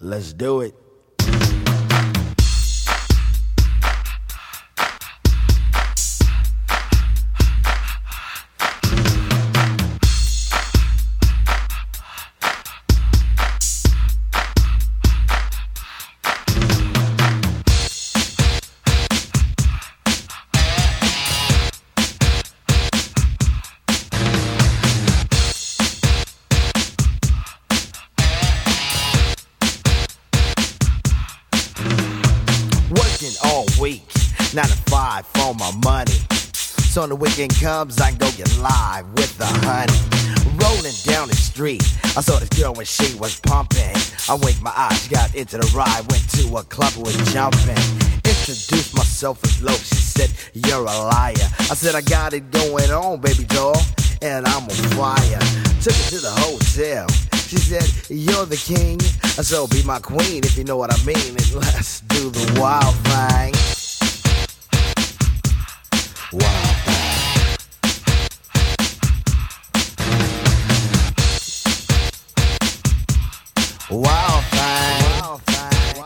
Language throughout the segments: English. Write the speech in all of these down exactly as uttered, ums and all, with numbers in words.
Let's do it. All week, nine to five for my money. So when the weekend comes, I can go get live with the honey. Rolling down the street, I saw this girl when she was pumping. I winked my eyes, she got into the ride, went to a club and was jumping. Introduced myself as low, she said, you're a liar. I said, I got it going on, baby doll, and I'm on fire. Took her to the hotel. She said, you're the king, so be my queen if you know what I mean. And let's do the wild thing. Wild thing. Wild thing. Wild thing.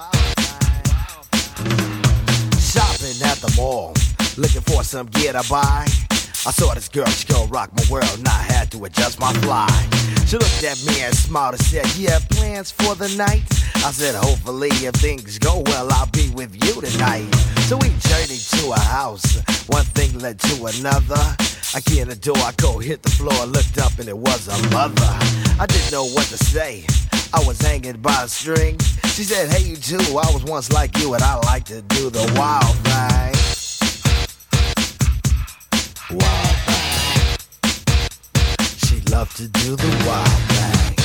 Shopping at the mall, looking for some gear to buy. I saw this girl, she gon' rock my world, and I had to adjust my fly. She looked at me and smiled and said, you have plans for the night? I said, hopefully if things go well, I'll be with you tonight. So we journeyed to a house, one thing led to another. I key in the door, I go hit the floor, looked up and it was a mother. I didn't know what to say, I was hanging by a string. She said, hey you too, I was once like you and I like to do the wild thing. Wild thing. She loved to do the wild thing.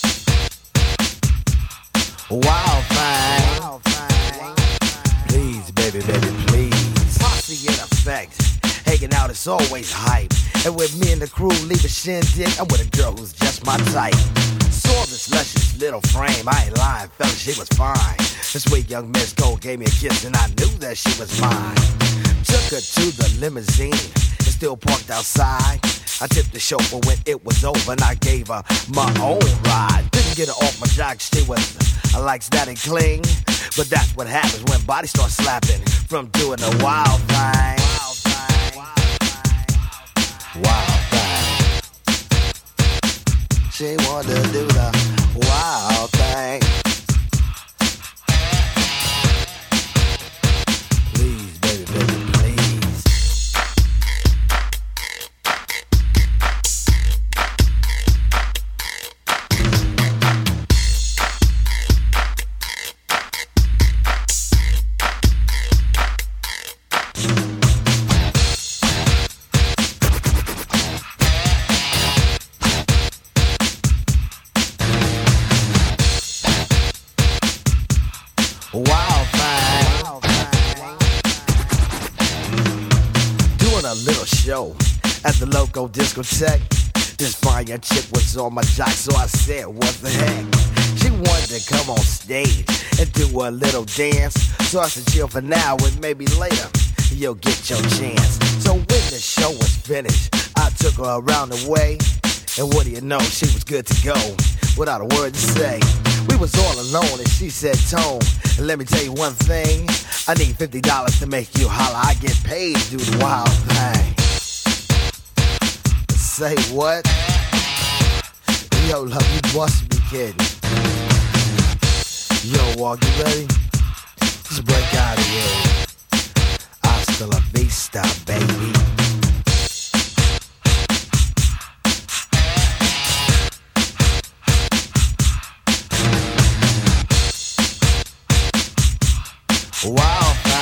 Wild thing. Wild thing. Please, baby, baby, please. Posse in effect. Hanging out is always hype. And with me and the crew leave a shindig, I'm with a girl who's just my type. Saw this luscious little frame, I ain't lying, fella, she was fine. This sweet young Miss Gold gave me a kiss and I knew that she was mine. Took her to the limousine, still parked outside. I tipped the chauffeur when it was over and I gave her my own ride. Didn't get her off my jock, she was I likes that and cling. But that's what happens when bodies start slapping from doing the wild thing. Wild thing. Wild thing. She wanted to do the wild thing. Please, baby, baby, please. Wild thing. Wild thing. Doing a little show at the local discotheque. This fine young chick was on my jock, so I said, what the heck? She wanted to come on stage and do a little dance. So I said, chill for now and maybe later you'll get your chance. So when the show was finished, I took her around the way. And what do you know, she was good to go without a word to say. We was all alone and she said, Tone, and let me tell you one thing, I need fifty dollars to make you holler. I get paid to do the wild thing. Say what? Yo, love, you must be kidding. Yo, Walk, you ready? Let's break out of here. Hasta la vista, baby. Wow.